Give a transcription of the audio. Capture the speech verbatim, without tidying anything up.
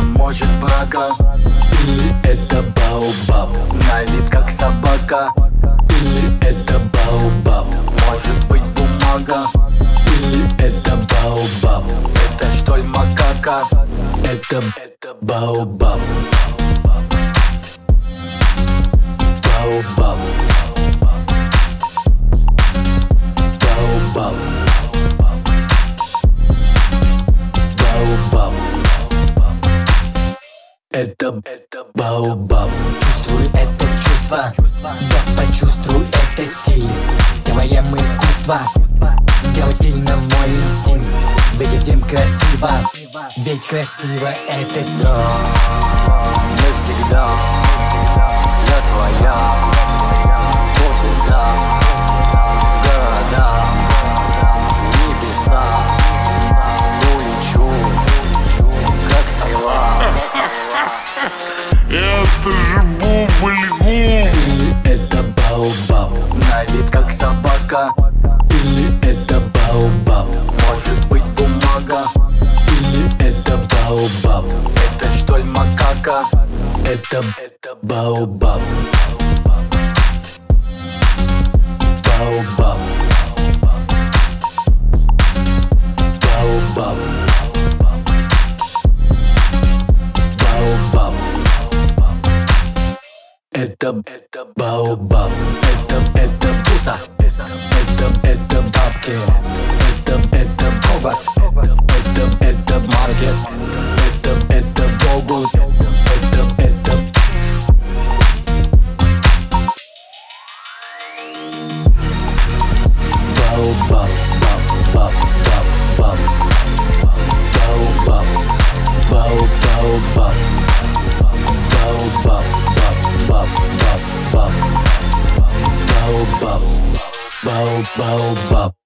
это может брага, или это баобаб, на вид как собака, или это баобаб, может быть бумага, или это баобаб, это что ли макака, это, это баобаб. Баобаб. Баобаб. Баобаб. Это, это баобаб. Чувствуй это чувство, да почувствуй этот стиль. Делаем искусство, делать стильно мой инстинкт. Выглядим красиво, ведь красиво это стиль. Навсегда я твоя, вот звезда, города, небеса, улечу, как стрела. Это же бубль-гум. Или это баобаб, на вид как собака, или это баобаб, может быть бумага, или это баобаб, это что ли макака, это, это баобаб. Баобаб. Баобаб. Баобаб. Это, это баобаб. Это, это пуса. Это, это бабки. Это, это колбас. Это, это маркет. Это, это богут. Это, это баобаб. Баб, баб, баб, баобаб. Бао, баобаб. Баобаб. Баб, баб, баб, баобаб. Бао, баобаб.